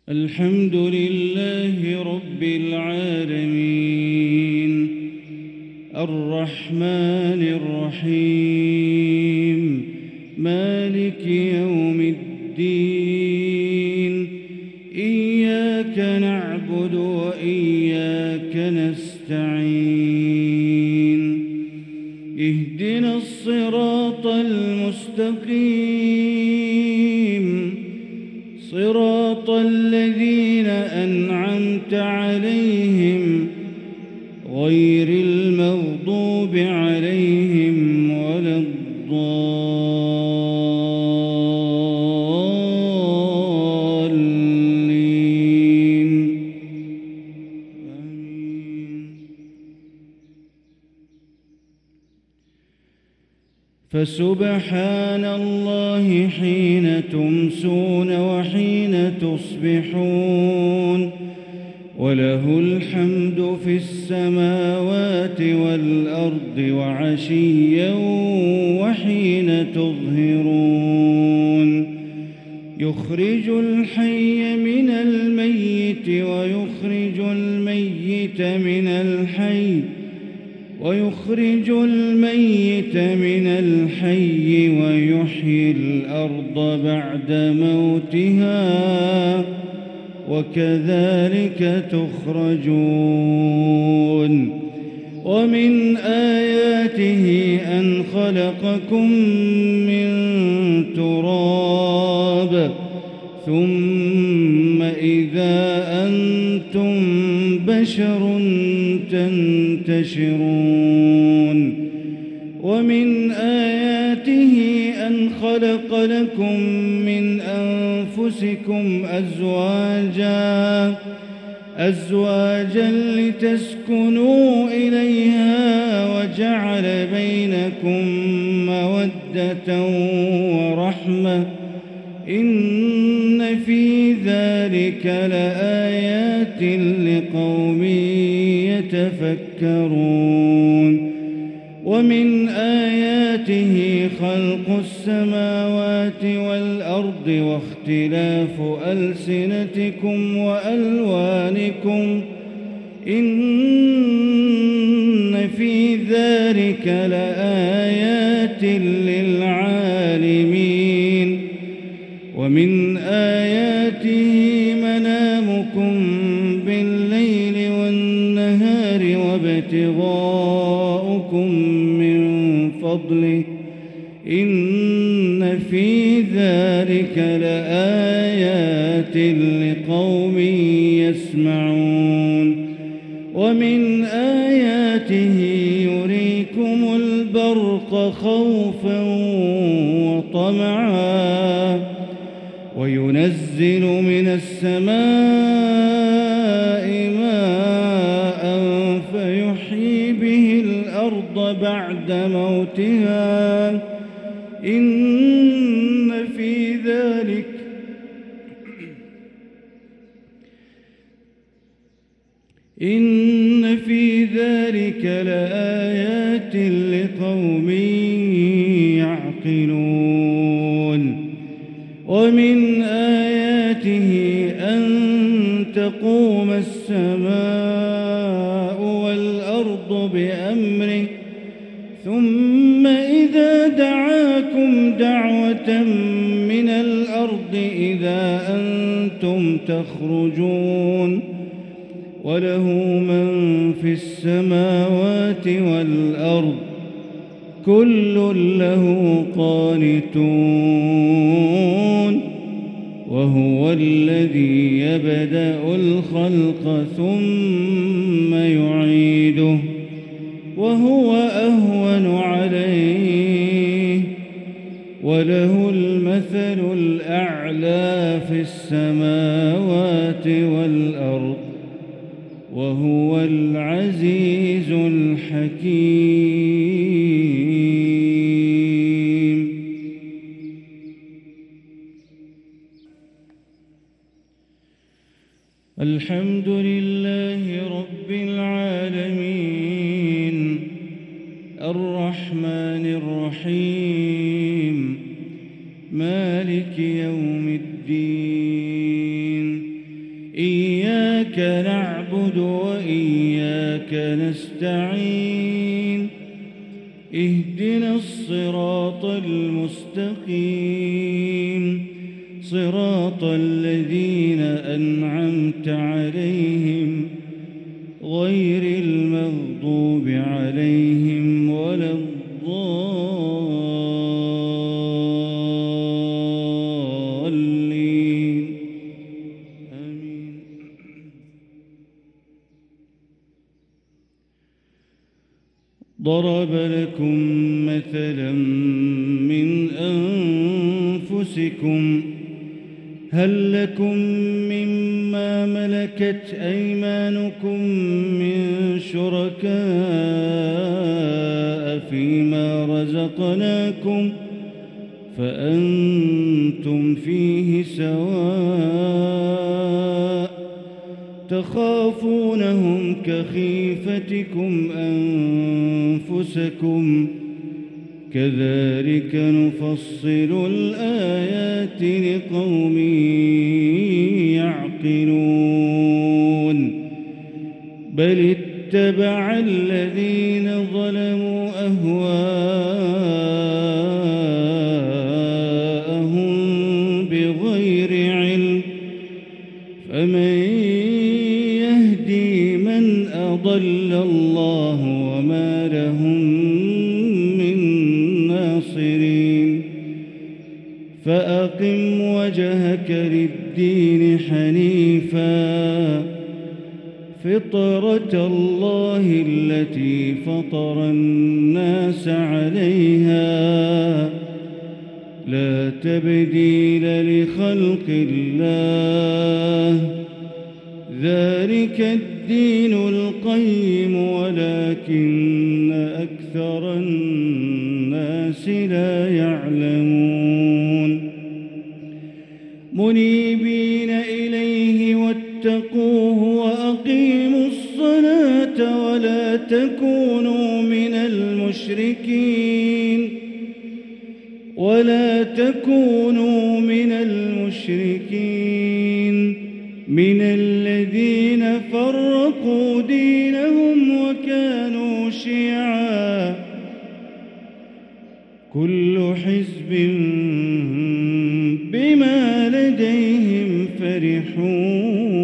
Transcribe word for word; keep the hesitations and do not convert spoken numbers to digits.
الحمد لله رب العالمين الرحمن الرحيم مالك يوم الدين إياك نعبد وإياك نستعين اهدنا الصراط المستقيم صراط الذين أنعمت عليهم غير المغضوب عليهم ولا الضالين آمين. فسبحان الله حين تمسون وحين تصبحون وله الحمد في السماوات والأرض وعشيا وحين تظهرون يخرج الحي من الميت ويخرج الميت من الحي ويخرج الميت من الحي ويحيي الأرض بعد موتها وكذلك تخرجون ومن آياته أن خلقكم من تراب ثم إذا أنتم بشر تنتشرون ومن آياته أن خلق لكم من أنفسكم أزواجا أزواجا لتسكنوا إليها وجعل بينكم مودة ورحمة إن في ذلك لآيات لقوم يتفكرون ومن آياته خلق السماوات والأرض واختلاف ألسنتكم وألوانكم إن في ذلك لآيات للعالمين ومن آياته منامكم بالليل والنهار وابتغاؤكم من فضله إن في ذلك لآيات لقوم يسمعون ومن آياته يريكم البرق خوفا وطمعا وينزل من السماء ماء فيحيي به الأرض بعد موتها إن في ذلك إن في ذلك لآيات لقوم يعقلون ومن آياته أن تقوم السماء والأرض بأمره ثم إذا دعاكم دعوة من الأرض إذا أنتم تخرجون وله من في السماوات والأرض كل له قانتون وهو الذي يبدأ الخلق ثم يعيده وهو أهون عليه وله المثل الأعلى في السماوات والأرض وهو العزيز الحكيم. الحمد لله رب العالمين الرحمن الرحيم مالك يوم الدين إياك نعبد وإياك نستعين اهدنا الصراط المستقيم صراط الذين أنعمت عليهم غير المغضوب عليهم ولا الضالين آمين. ضرب لكم مثلا من أنفسكم هل لكم مما ملكت أيمانكم من شركاء فيما رزقناكم فأنتم فيه سواء تخافونهم كخيفتكم أنفسكم كذلك نفصل الآيات لقوم يعقلون بل اتبع الذين ظلموا أهواءهم بغير علم فمن يهدي من أضل الله وما لهم فأقم وجهك للدين حنيفا فطرة الله التي فطر الناس عليها لا تبديل لخلق الله ذلك الدين القيم ولكن أكثر الناس لا يعلمون منيبين إليه واتقوه وأقيموا الصلاة ولا تكونوا من المشركين ولا تكونوا من المشركين من الذين فرقوا دينهم وكانوا شيعا كل حزب بما لديهم فرحون